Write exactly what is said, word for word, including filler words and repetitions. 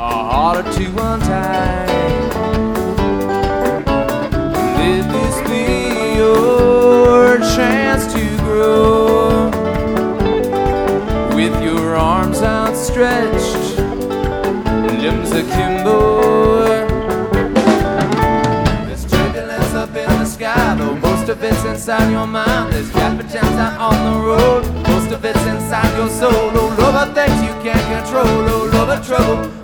harder to untie. Let this be your chance to grow, with your arms outstretched, limbs akimbo. There's turbulence up in the sky, though most of it's inside your mind. There's capitans out on the road, most of it's inside your soul. Oh, love are things you can't control. Oh, love are trouble.